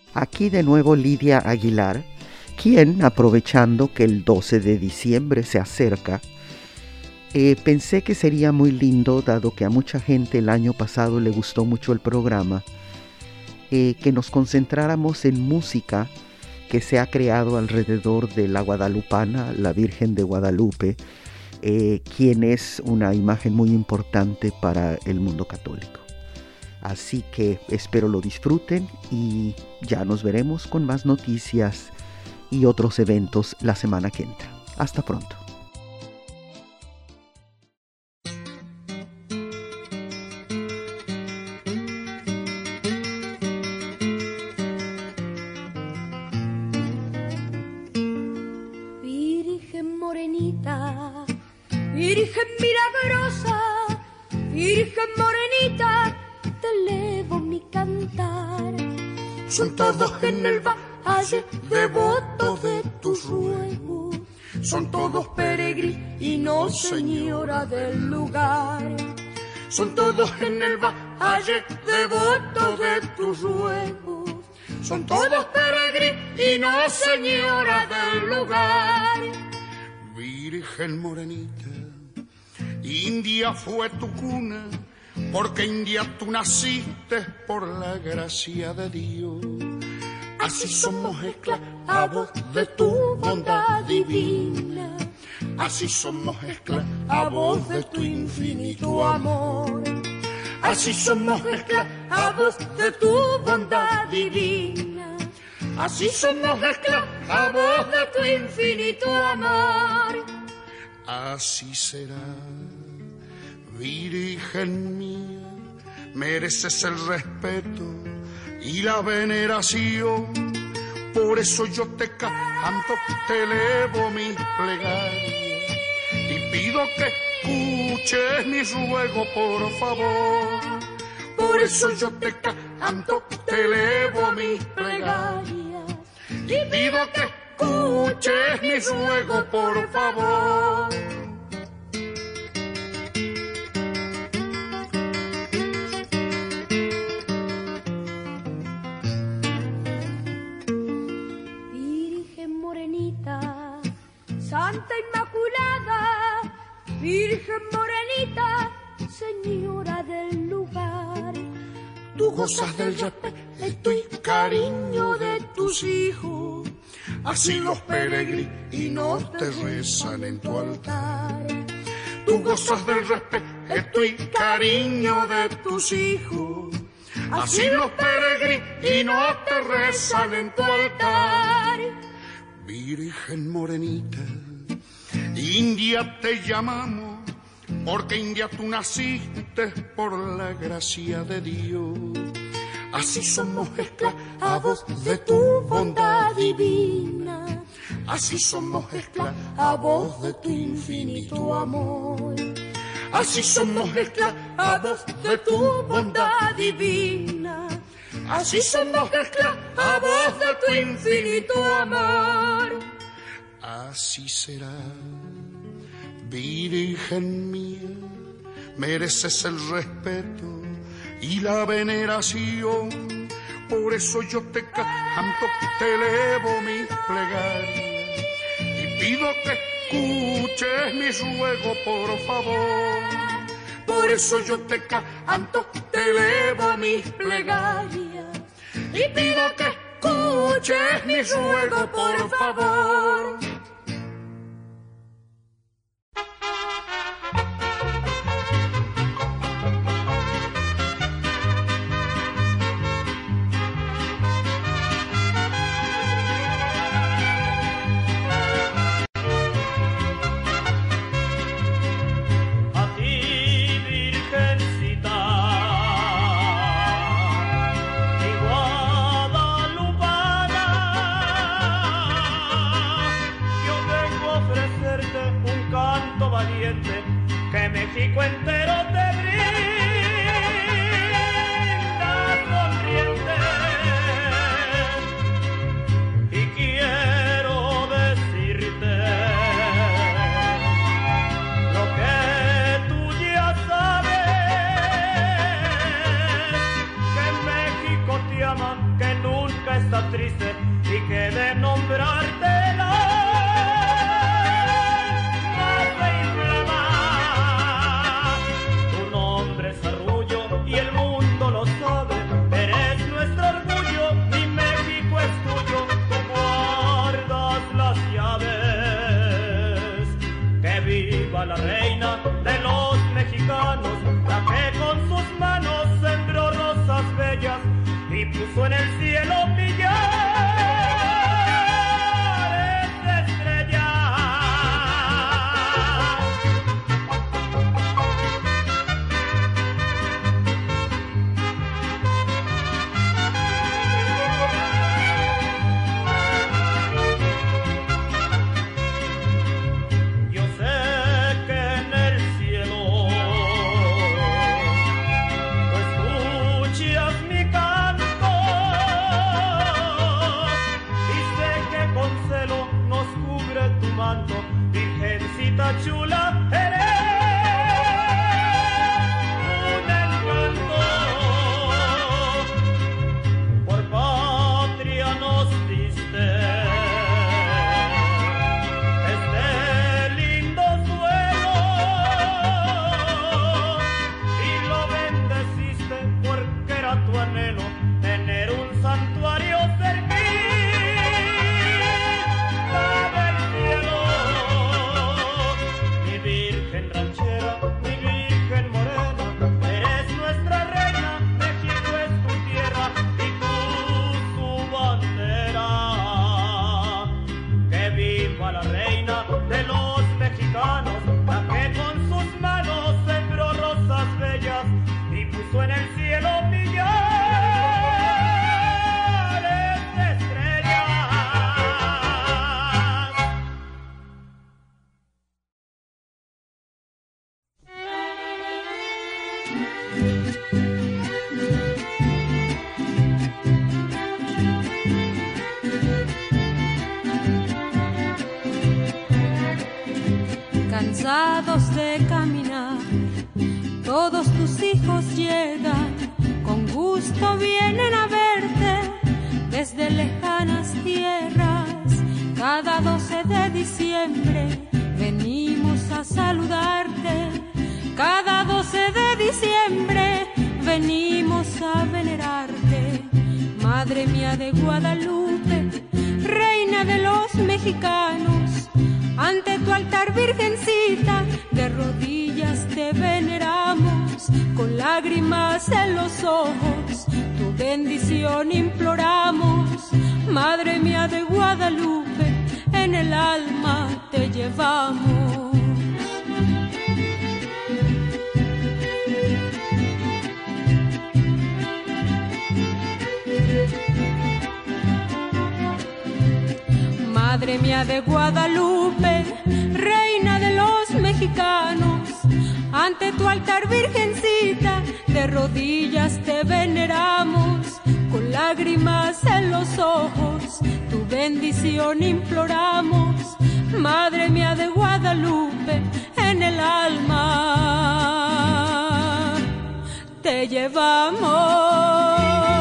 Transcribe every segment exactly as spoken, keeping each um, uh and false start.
Aquí de nuevo Lidia Aguilar, quien, aprovechando que el doce de diciembre se acerca, eh, pensé que sería muy lindo, dado que a mucha gente el año pasado le gustó mucho el programa, eh, que nos concentráramos en música que se ha creado alrededor de la guadalupana, la Virgen de Guadalupe, eh, quien es una imagen muy importante para el mundo católico. Así que espero lo disfruten y ya nos veremos con más noticias y otros eventos la semana que entra. Hasta pronto. Virgen morenita, Virgen milagrosa, Virgen morenita, te elevo mi cantar. Son todos en el valle devotos de tus ruegos, son todos peregrinos, señora del lugar. Son todos en el valle devotos de tus ruegos, son todos peregrinos, señora del lugar. Virgen morenita, India fue tu cuna, porque India tú naciste por la gracia de Dios. Así somos esclavos de tu bondad divina, así somos esclavos de tu infinito amor. Así somos esclavos de tu bondad divina, así somos esclavos de tu infinito amor. Así será, Virgen mía, mereces el respeto y la veneración. Por eso yo te canto, te elevo mis plegarias y pido que escuches mi ruego, por favor. Por eso yo te canto, te elevo mis plegarias y pido que escuches mi ruego, por favor. Santa Inmaculada, Virgen morenita, señora del lugar. Tú gozas del respeto y cariño de tus hijos, así los peregrinos te rezan en tu altar. Tú gozas del respeto y cariño de tus hijos, así los peregrinos te rezan en tu altar. Virgen morenita, India te llamamos, porque India tú naciste por la gracia de Dios. Así somos esclavos de tu bondad divina, así somos esclavos de tu infinito amor. Así somos esclavos de tu bondad divina, así somos esclavos de tu infinito amor. Así será, Virgen mía, mereces el respeto y la veneración. Por eso yo te canto, te elevo mis plegarias y pido que escuches mi ruego, por favor. Por eso yo te canto, te elevo mis plegarias y pido que escuches mi ruego, por favor. Que México entero te brinda sonriente, y quiero decirte lo que tú ya sabes, que en México te aman, que nunca está triste y que de nombrarte la hace inflamar. Tu nombre es Arrullo y el mundo lo sabe, eres nuestro orgullo, mi México es tuyo, tú guardas las llaves. Que viva la reina de los mexicanos, la que con sus manos sembró rosas bellas y puso en el cielo millares de estrellas. Yo sé que en el cielo tú escuchas mi canto y sé que con celo nos cubre tu manto, Virgencita chula, eres un encanto. Por patria nos diste este lindo suelo y lo bendeciste porque era tu anhelo tener un santuario cerquita del cielo. Mi virgen ranchera, mi virgen morena, eres nuestra reina, México es tu tierra y tú su bandera. Que viva la reina de los mexicanos, la que con sus manos sembró rosas bellas y puso en el cielo millares de estrellas. Cansados de caminar, todos tus hijos llegan, con gusto vienen a verte desde lejanas tierras. Cada doce de diciembre venimos a saludarte, cada doce de diciembre venimos a venerarte. Madre mía de Guadalupe, reina de los mexicanos, ante tu altar, virgencita, de rodillas te veneramos, con lágrimas en los ojos, tu bendición imploramos. Madre mía de Guadalupe, en el alma te llevamos. Madre mía de Guadalupe, reina de los mexicanos, ante tu altar, virgencita, de rodillas te veneramos, con lágrimas en los ojos, tu bendición imploramos. Madre mía de Guadalupe, en el alma te llevamos.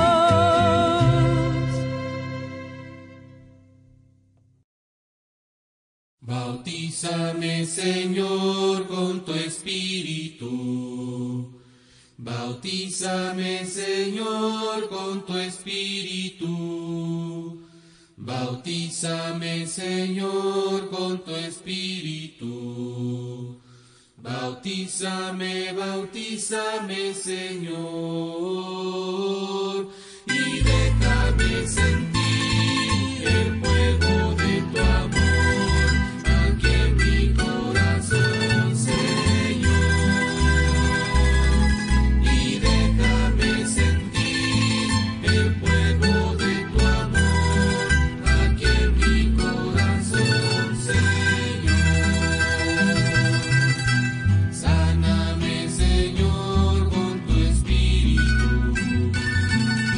Bautízame, Señor, con tu espíritu. Bautízame, Señor, con tu espíritu. Bautízame, Señor, con tu espíritu. Bautízame, bautízame, Señor, y déjame sentir el fuego de tu amor. Sáname, Señor, con tu espíritu.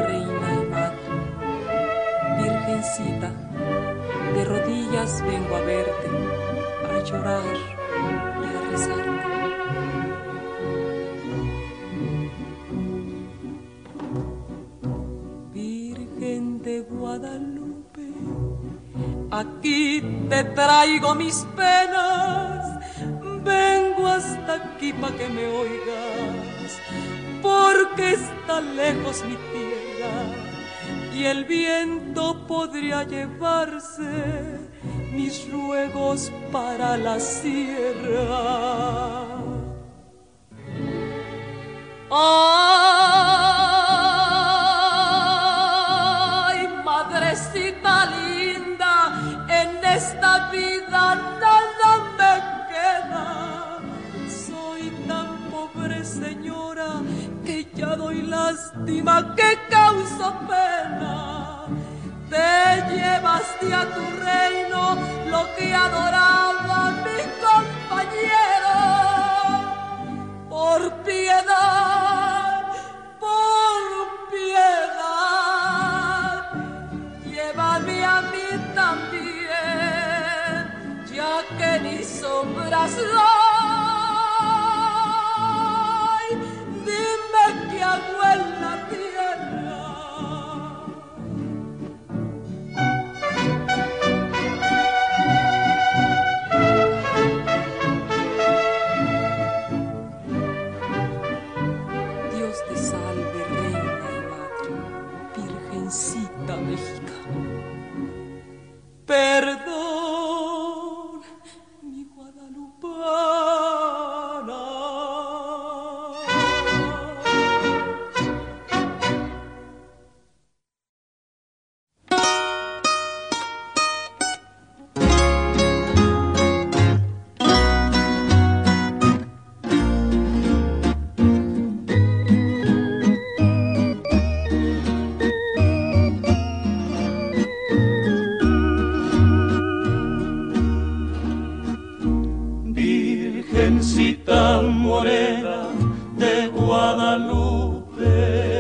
reina y madre, virgencita, de rodillas vengo a verte, a llorar y a rezarte. Virgen de Guadalupe, aquí te traigo mis penas, vengo hasta aquí pa' que me oigas, porque está lejos mi tierra y el viento podría llevarse mis ruegos para la sierra. Ay, madrecita linda, en esta vida nada me queda. Soy tan pobre señora que ya doy lástima, que causo pena. Te llevaste a tu reino lo que adoraba mi compañero. Por piedad, por piedad, llévame a mí también, ya que ni sombras hay. Dime qué hago en la tierra. Dios te salve, reina y madre, virgencita mexicana. Perdón, mi guadalupana. Virgencita morena de Guadalupe,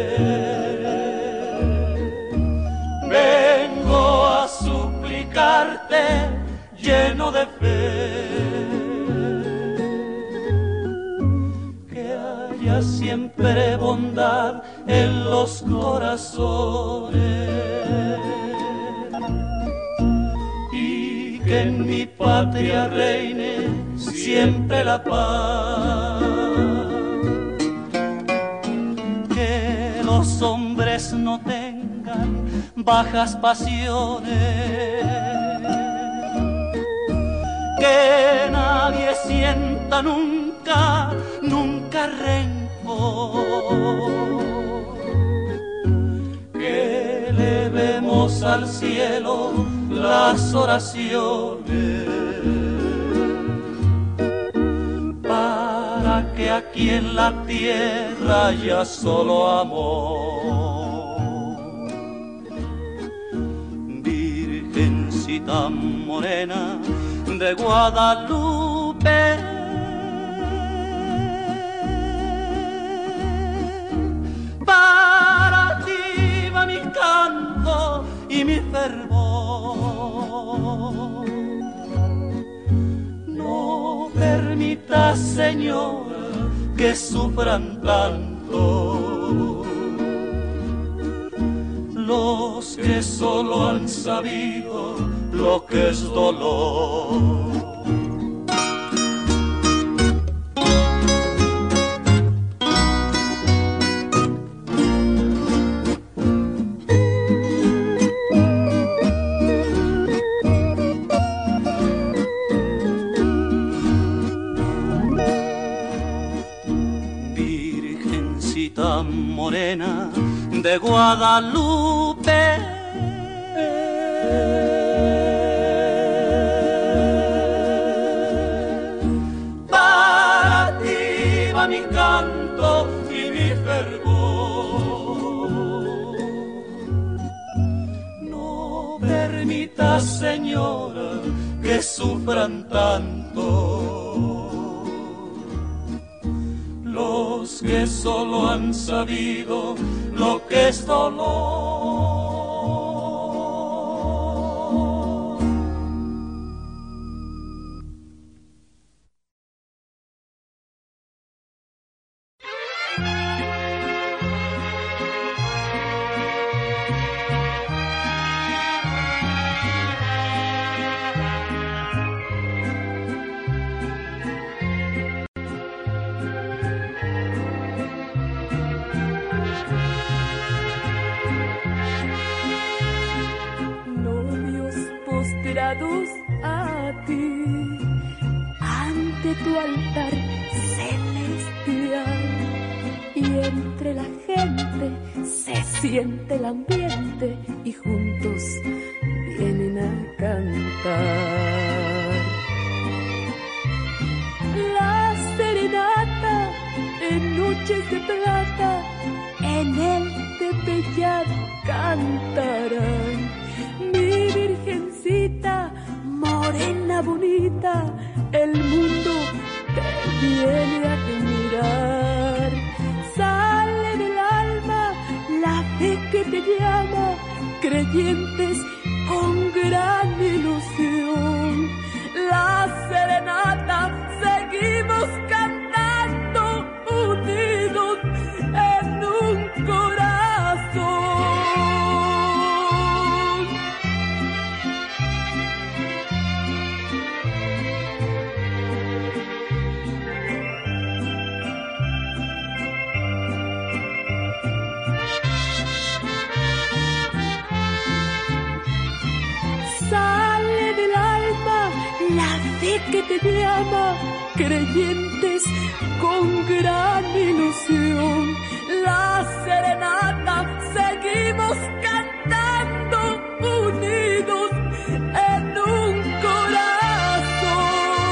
vengo a suplicarte lleno de fe, que haya siempre bondad en los corazones y que en mi patria reine siempre la paz, que los hombres no tengan bajas pasiones, que nadie sienta nunca, nunca rencor, que elevemos al cielo las oraciones, para que aquí en la tierra haya solo amor. Virgencita morena de Guadalupe, para ti va mi canto y mi fervor. No permitas, Señora, que sufran tanto los que solo han sabido lo que es dolor. Morena de Guadalupe, para ti va mi canto y mi fervor. No permitas, Señora, que sufran tanto los que solo han sabido lo que es dolor. A ti, ante tu altar celestial, y entre la gente se siente el ambiente y juntos vienen a cantar. La serenata en noches de plata en el Tepeyac cantarán. Mi virgencita morena bonita, el mundo te viene a admirar. Sale del alma la fe que te llama, creyentes con gran ilusión. La serenata seguimos cantando unidos en un corazón. Que te llama, creyentes con gran ilusión. La serenata seguimos cantando unidos en un corazón.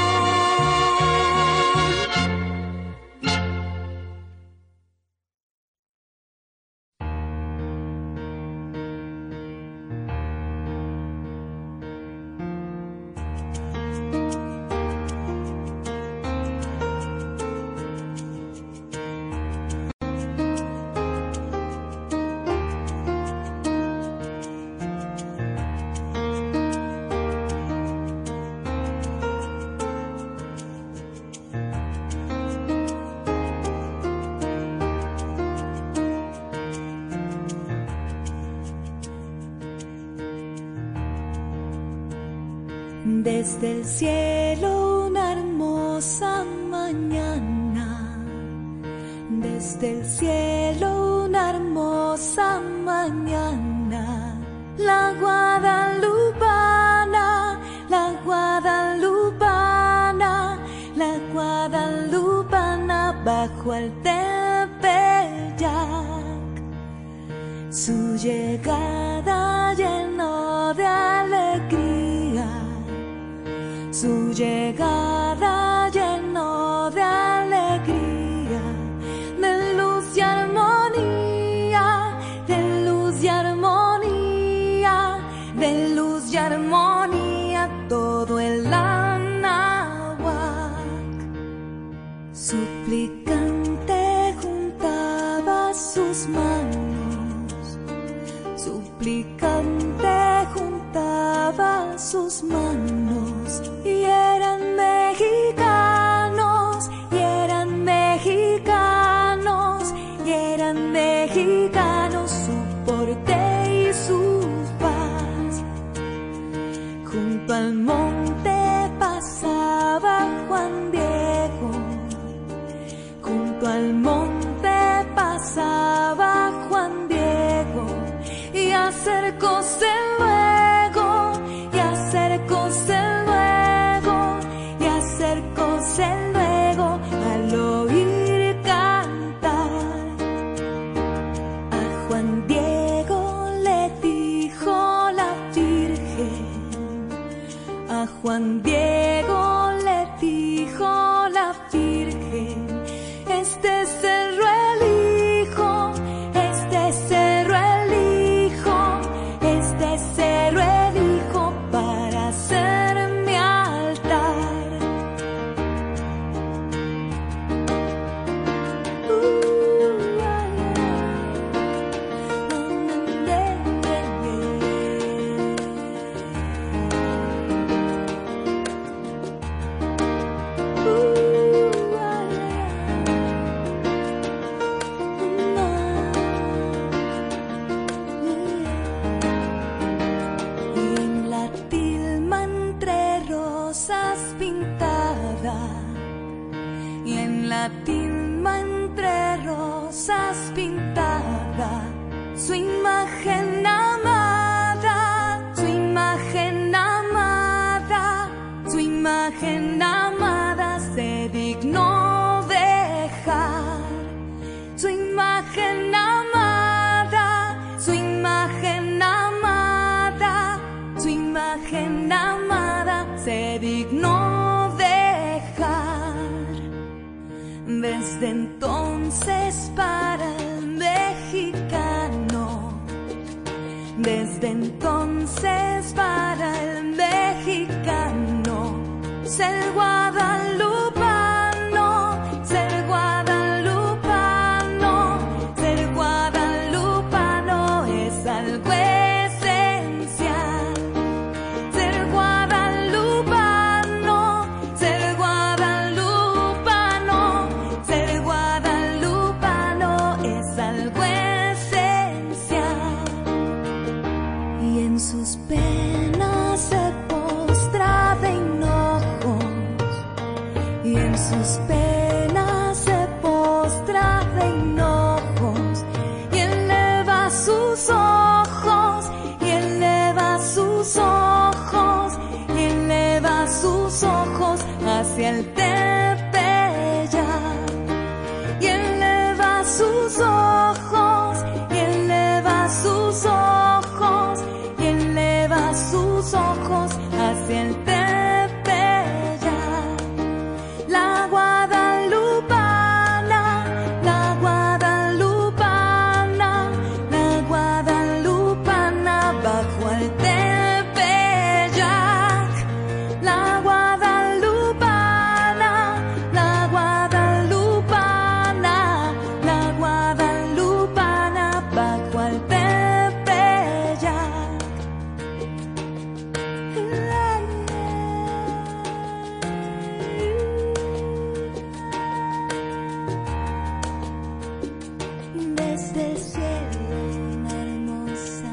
Desde el cielo una hermosa mañana, desde el cielo una hermosa mañana, la guadalupana, la guadalupana, la guadalupana bajo el Tepeyac. Su llegada llenó de alegría, su llegada llenó de alegría, de luz y armonía, de luz y armonía, de luz y armonía, todo el Anáhuac. Suplicante juntaba sus manos, suplicante juntaba sus manos, y eran mexicanos, y eran mexicanos, y eran mexicanos, su porte y su paz. Junto al monte pasaba Juan Diego, junto al monte pasaba Juan Diego, y acercóse luego, y acercóse luego, y acercóse luego al oír cantar. A Juan Diego le dijo la Virgen, a Juan Diego le dijo la Virgen, este cerro el hijo, este cerro el hijo, este cerro el hijo para hacer mi altar. Uh, ay, ay. la tilma entre rosas pintada, su imagen amada, su imagen amada, su imagen amada se dignó dejar, su imagen amada, su imagen amada, su imagen amada se dignó dejar. Desde entonces para el mexicano, desde entonces para el mexicano, ser guadalupano, ser guadalupano, ser guadalupano es algo esencial. Ser guadalupano, ser guadalupano, ser guadalupano es algo esencial. Y en sus penas se postra de hinojos, y en sus penas se postra de hinojos, y eleva sus ojos, y eleva sus ojos, y eleva sus ojos hacia el Tepeyac, y eleva sus ojos, y eleva sus ojos, y eleva sus ojos hacia el Tepeyac. La guadalupana, la guadalupana, la guadalupana bajo el Tepeyac. La guadalupana, la guadalupana, la guadalupana bajo el Tepeyac. Desde el cielo una hermosa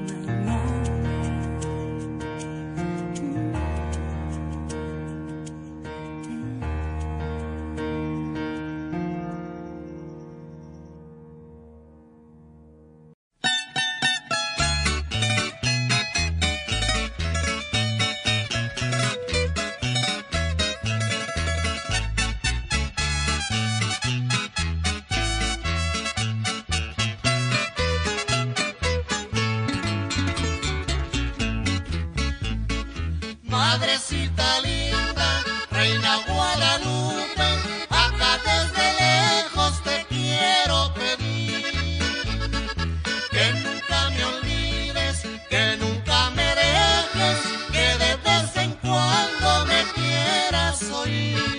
Madrecita linda, reina Guadalupe, acá desde lejos te quiero pedir que nunca me olvides, que nunca me dejes, que de vez en cuando me quieras oír.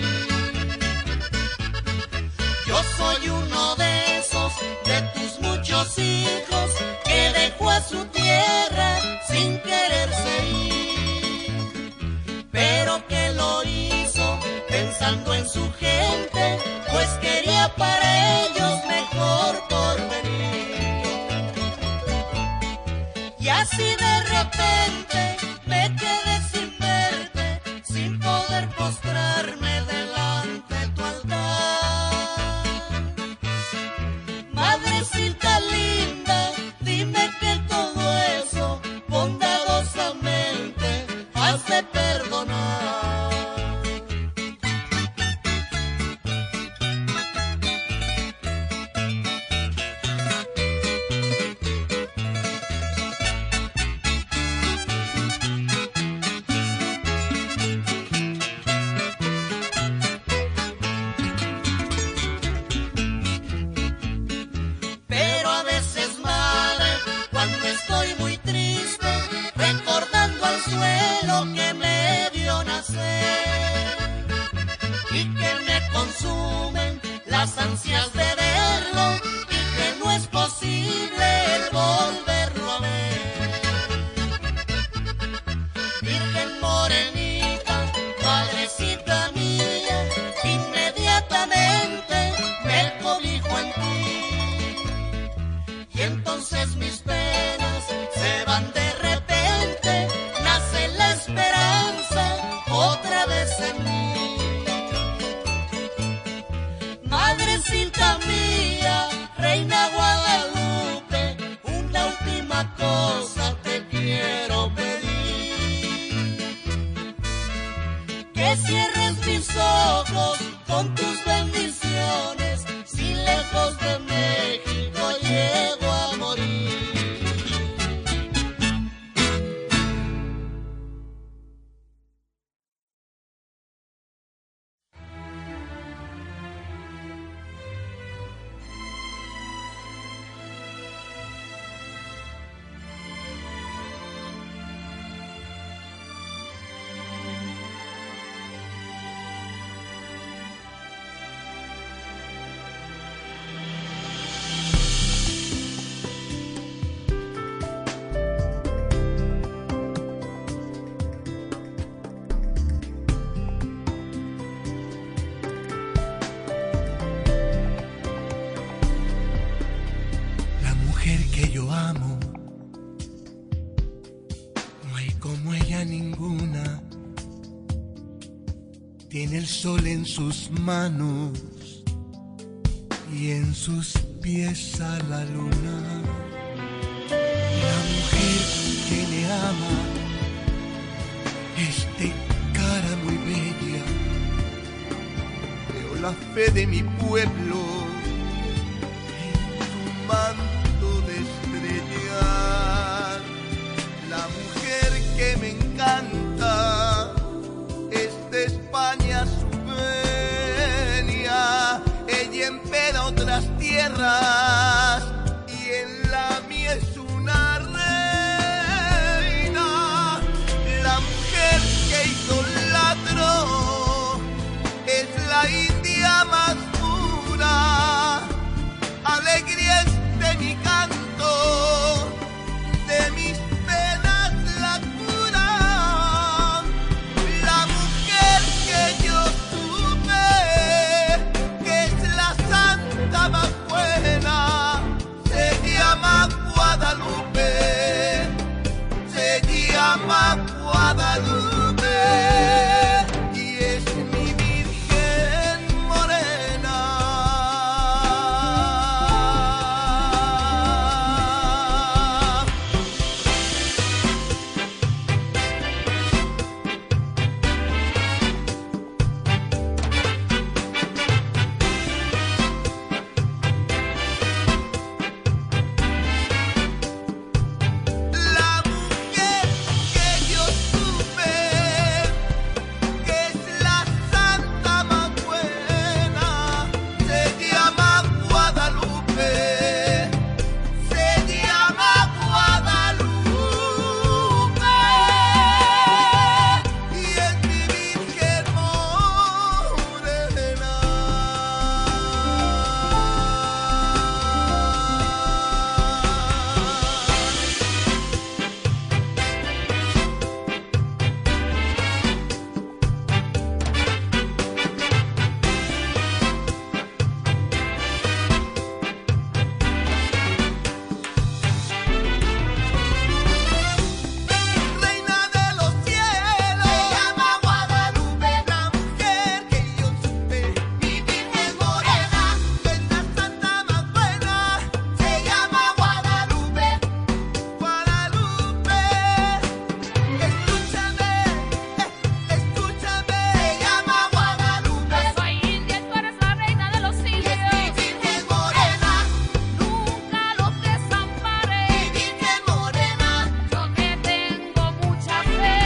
Yo soy uno de esos, de tus muchos hijos, que dejó a su tierra sin quererse ir, pero que lo hizo pensando en su gente, pues quería para ellos mejor porvenir. Y así de repente me quedé sin verte, sin poder postrarme delante de tu altar. Madrecita linda, dime que todo eso bondadosamente has de perdonar. niña ninguna tiene el sol en sus manos y en sus pies a la luna. La mujer que le ama es de cara muy bella. Veo la fe de mi pueblo en su manto de estrellas. La mujer que me encanta es de España su venia. Ella empera otras tierras y en la mía es una reina. La mujer que idolatro es la india más pura. Alegría es de mi canto, de mis penas la cura. La mujer que yo tuve, que es la santa más buena, se llama Guadalupe, se llama Guadalupe, y es mi Virgen morena. La mujer que yo tuve, que es la santa más buena, se llama Guadalupe, se llama Guadalupe, y es mi Virgen morena. Reina de los cielos, se llama Guadalupe. La mujer que yo supe, mi Virgen morena, es la santa más buena, se llama Guadalupe. Guadalupe, escúchame, eh, escúchame, se llama Guadalupe. Soy india, tú eres la reina de los Y indios. es mi Virgen morena, Nunca los desamparé. mi Virgen morena. Yo que tengo mucha fe.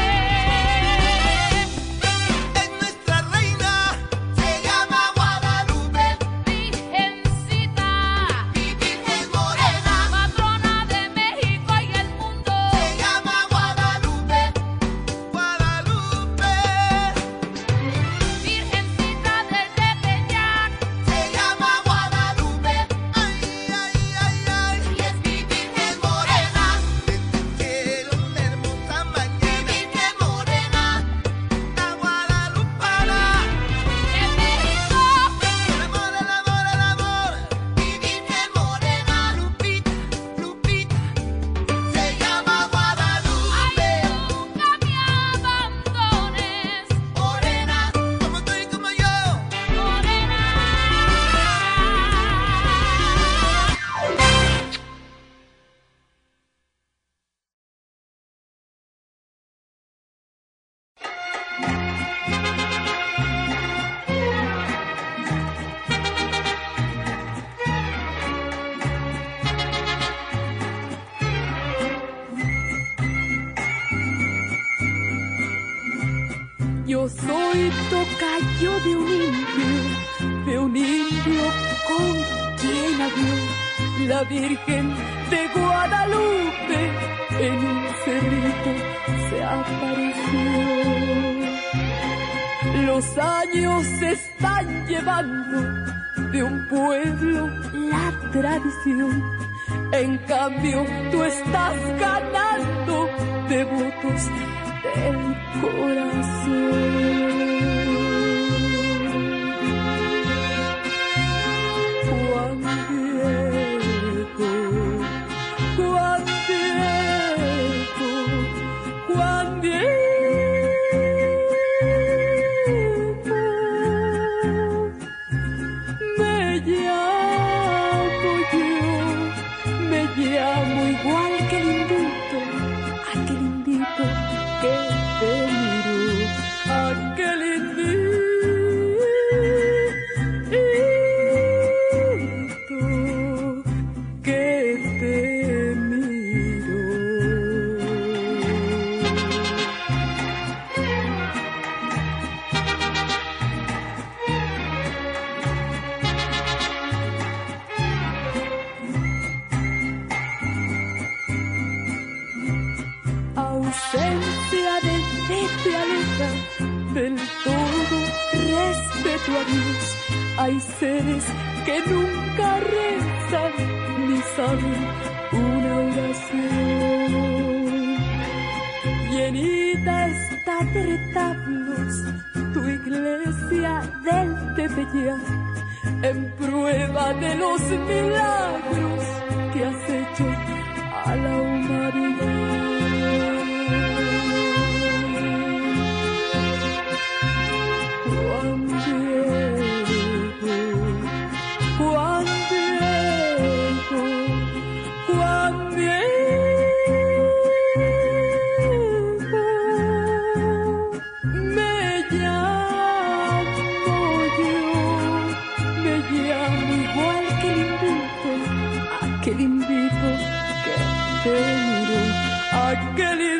Es nuestra reina, se llama Guadalupe, Virgencita, mi Virgen morena, patrona de México y el mundo. se llama Guadalupe, Guadalupe, Virgencita del Tepeyac, se llama Guadalupe, ay, ay, ay, ay, y es mi Virgen morena, desde el cielo una hermosa mañana, mi Virgen morena, la guadalupana, de México. el amor, el amor, el amor, mi Virgen morena, Lupita, Lupita, se llama Guadalupe, Ay, nunca me abandones, morena, como tú y como yo. morena. Yo soy tocayo de un indio, de un indio con quien habló la Virgen de Guadalupe. En un cerrito se apareció. Los años se están llevando de un pueblo la tradición. En cambio, tú estás ganando devotos del corazón. Juan Diego, Juan Diego, Juan Diego. ausencia del té te aleja del todo. Respeto a Dios. Hay seres que nunca rezan ni saben una oración. Llenita está de retablos tu iglesia del Tepeyac, en prueba de los milagros que has hecho a la humanidad. Juan Diego, Juan Diego, Juan Diego, me llamo yo, me llamo igual que el invito, aquel invito que te miro, aquel invito.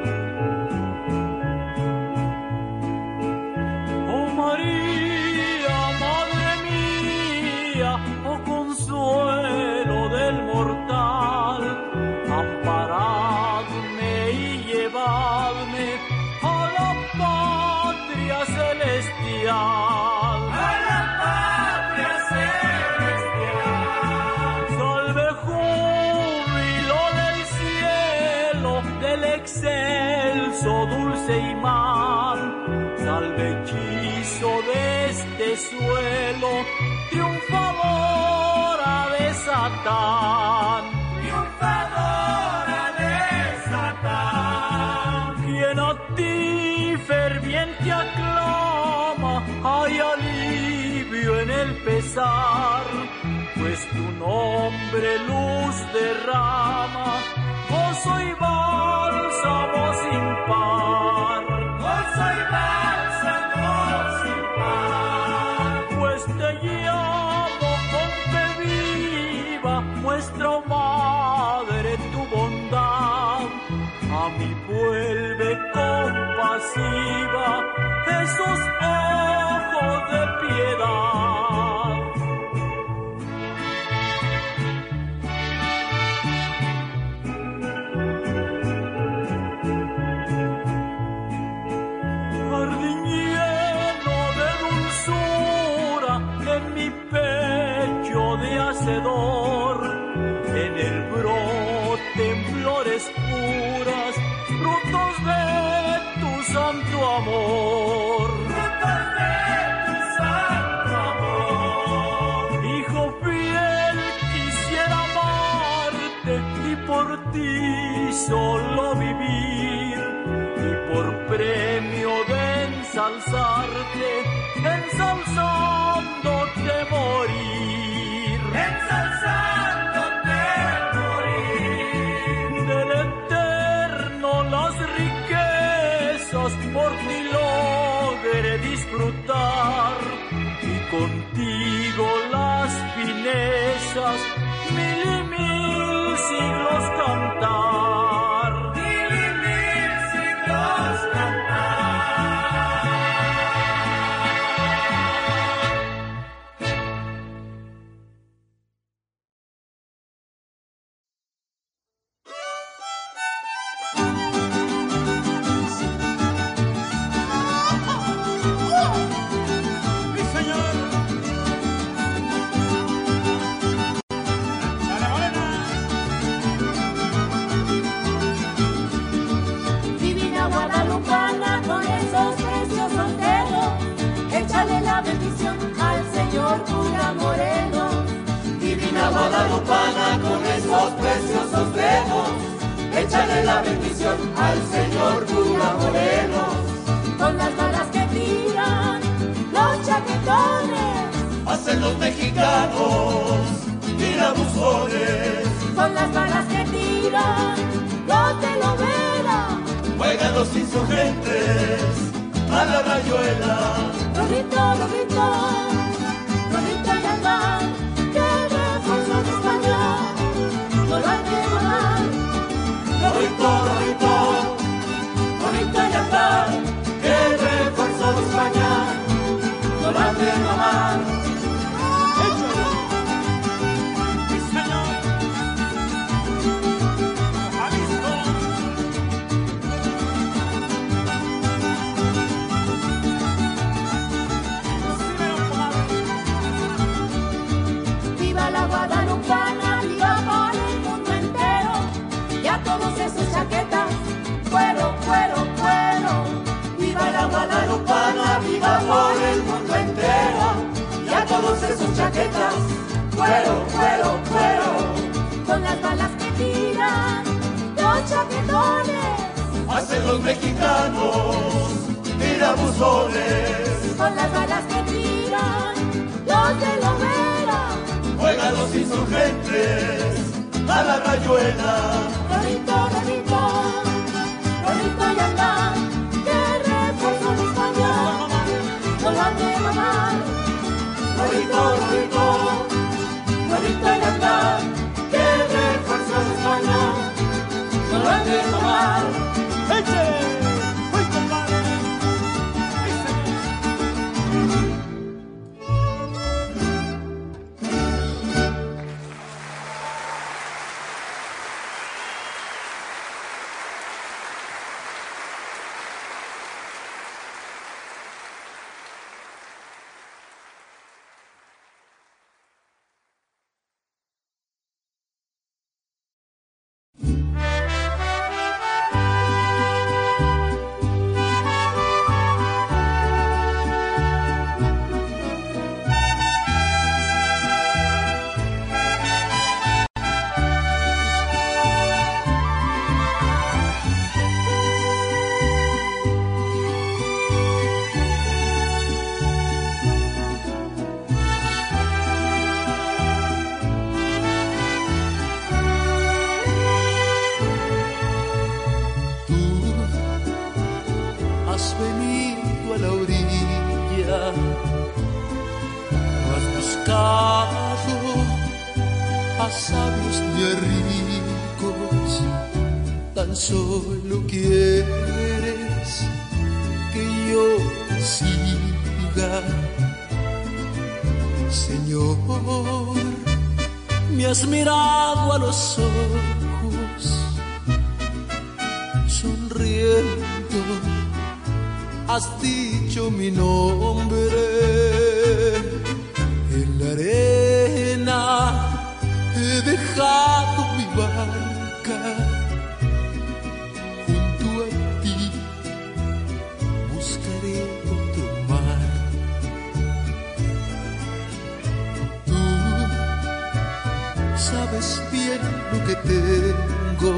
Oh María, al hechizo de este suelo, triunfadora de Satán, triunfadora de Satán, quien a ti ferviente aclama, hay alivio en el pesar, pues tu nombre luz derrama, gozo y bálsamo sin par, gozo y bálsamo sin par, pues te llamo con fe viva, muestra, oh madre, tu bondad, a mí vuelve compasiva esos ojos de piedad. Jardín lleno de dulzura en mi pecho de hacedor, en el brote en flores puras, frutos de tu santo amor, frutos de tu santo amor. Hijo fiel, quisiera amarte y por ti solo vivir, y por premio de ensalzarte, ensalzándote morir, ensalzándote morir. Del eterno las riquezas por ti logré disfrutar, y contigo las finezas mil y mil siglos cantar, mil y mil siglos cantar. ¡Mi señor! ¡Échale morena! Divina guadalupana con esos preciosos dedos, échale la bendición al señor cura moreno. Divina guadalupana con esos preciosos dedos, échale la bendición al señor cura moreno. Con las balas que tiran los chaquetones, Hacen los mexicanos tirabuzones, con las balas que tiran los telenovela, juegan los insurgentes a la rayuela. Rorrito, Rorrito, Rorrito y andar, que refuerzo de España, no lo han de mamar. Rorrito, Rorrito, Rorrito y andar, que refuerzo de España no la de mamar. ¡Mi señor! ¡Jalisco! Viva la guadalupana, viva por el mundo entero, y a todos esos chaquetas, cuero, cuero, cuero. Viva la guadalupana, viva por el mundo entero, y a todos esos chaquetas, cuero, cuero, cuero. Con las balas que tiran los chaquetones, Hacen los mexicanos tirabuzones, con las balas que tiran los de Lovera, juegan los insurgentes a la rayuela. Rorrito, Rorrito, Rorrito y andar, que refuerzo de España, no lo han de mamar. Rorrito, Rorrito, Rorrito y andar, que refuerzo de España no lo han de mamar. ¡Eche! ¡Uy, compadre! ¡Mi señor! No has buscado a sabios ni a ricos, tan solo quieres que yo siga. Señor, me has mirado a los ojos, sonriendo, has dicho mi nombre. En la arena he dejado mi barca, junto a ti buscaré otro mar. Tú sabes bien lo que tengo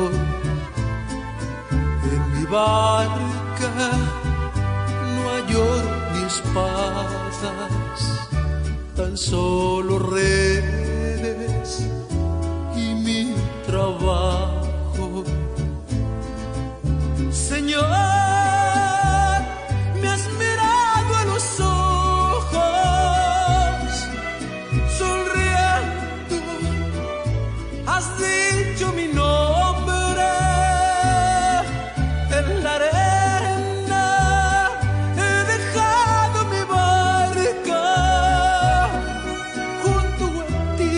en mi barca. No hay oro ni espadas, tan solo redes y mi trabajo. Señor, me has mirado a los ojos, sonriendo, has dicho mi nombre. En la arena he dejado mi barca, junto a ti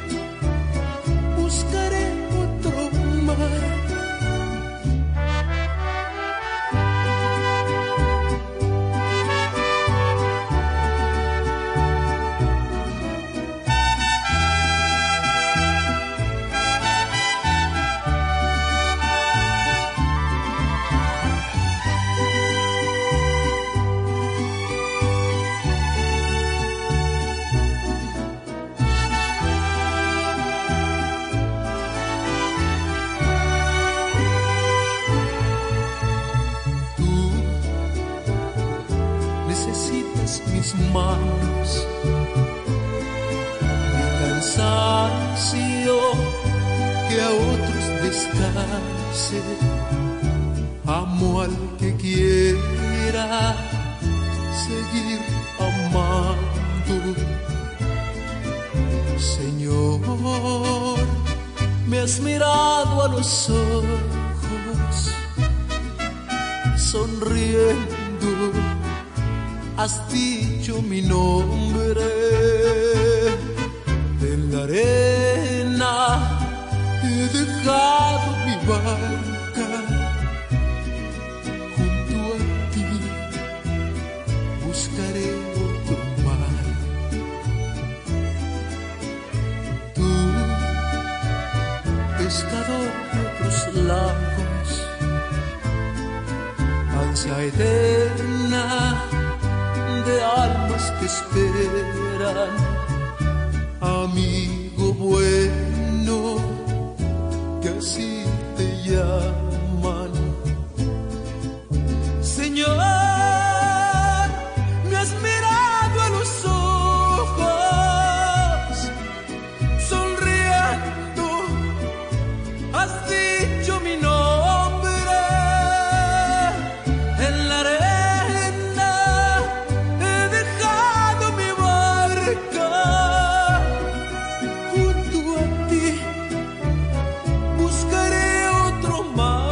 buscaré otro mar. Tú necesitas mis manos, mi cansancio, que a otros descanse. Amo al que quiera seguir amando. Señor, me has mirado a los ojos, sonriendo, has dicho mi nombre. En la arena he dejado mi barca, junto a ti buscaré otro mar. Tú, pescador de otros lagos, ansia eterna de almas que esperan, amigo bueno, que así te llaman. Señor, me has mirado a los ojos, sonriendo, has dicho mi nombre. En la arena he dejado mi barca, junto a ti buscaré otro mar.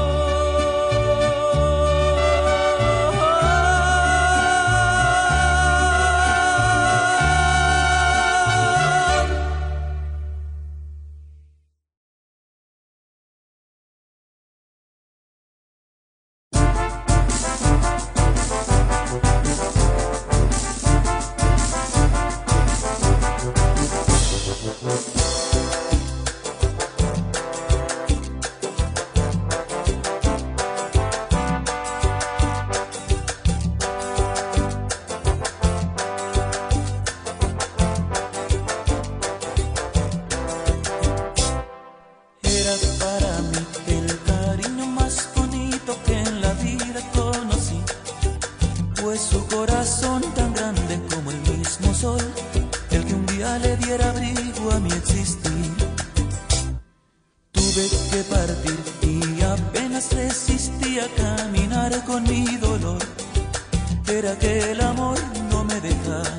Eras para mí el cariño más bonito que en la vida conocí, pues su corazón tan grande como el mismo sol, el que un día le diera abrigo a mi existir. Tuve que partir y apenas resistí a caminar con mi dolor. Era que el amor no me dejaba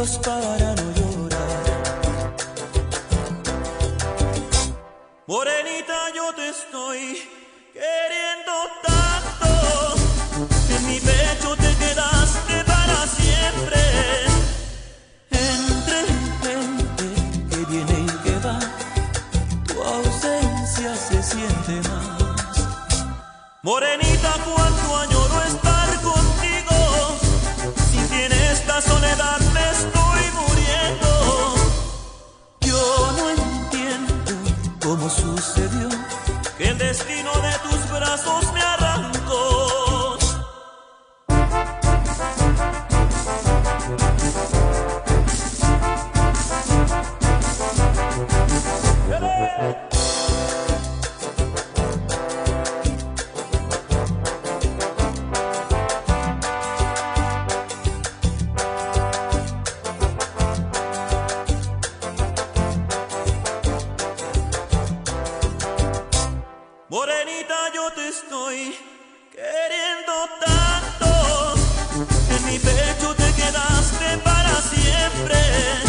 motivos para no llorar. Morenita, yo te estoy queriendo tanto, en mi pecho te quedaste para siempre. Entre gente que viene y que va, tu ausencia se siente más. Morenita, cuánto añoro estar contigo, si en esta soledad me estoy muriendo. Yo no entiendo cómo sucedió que el destino de tus brazos me arrancó. Morenita, yo te estoy queriendo tanto, en mi pecho te quedaste para siempre.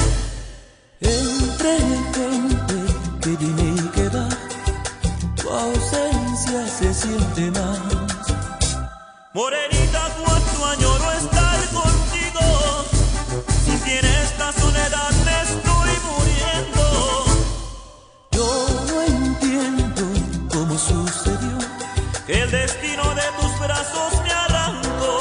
Entre gente que viene y que va, tu ausencia se siente más. Morenita, cuánto añoro estar contigo, si en esta soledad me estoy muriendo. Yo no entiendo cómo sucedió que el destino de tus brazos me arrancó.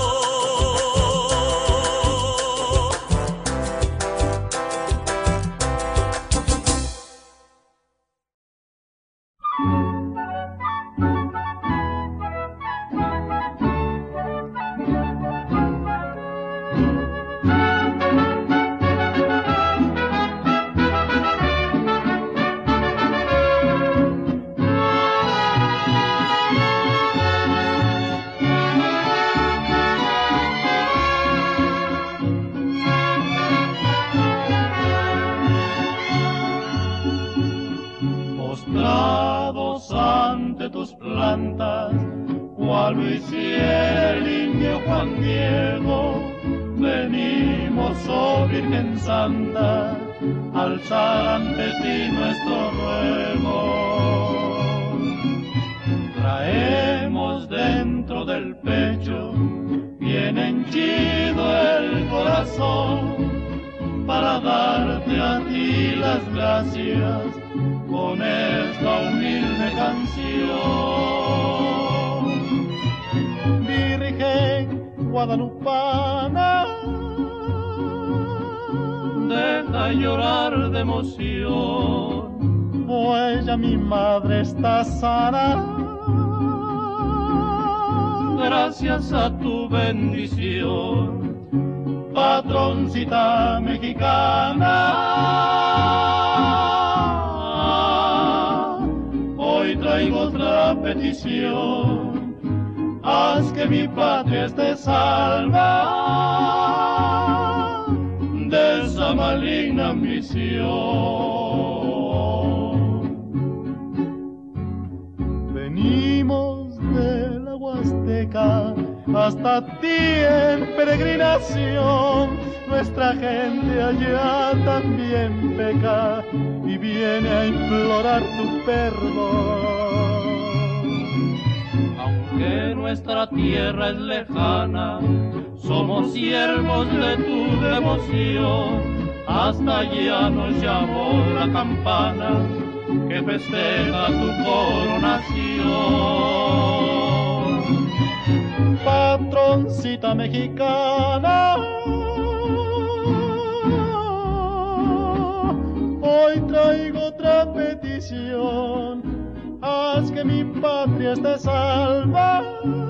Postrados ante tus plantas, cual lo hiciera el indio Juan Diego, venimos, oh Virgen Santa, a alzar ante ti nuestro ruego. Traemos dentro del pecho, bien henchido el corazón, para darte a ti las gracias con esta humilde canción. Virgen guadalupana, deja llorar de emoción, pues ya mi madre está sana, gracias a tu bendición, patroncita mexicana. Hoy traigo otra petición, haz que mi patria esté salva de esa maligna ambición. Venimos de la Huasteca hasta ti en peregrinación, nuestra gente allá también peca y viene a implorar tu perdón. Aunque nuestra tierra es lejana, somos siervos de tu devoción, hasta allá nos llamó la campana que festeja tu coronación. Patroncita mexicana, hoy traigo otra petición, haz que mi patria esté salva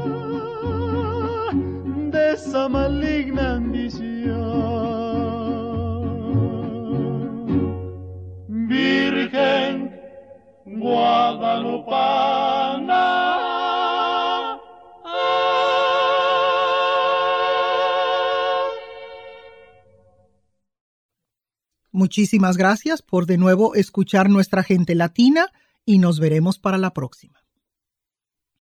de esa maligna ambición. Virgen guadalupana, muchísimas gracias por de nuevo escuchar Nuestra Gente Latina y nos veremos para la próxima.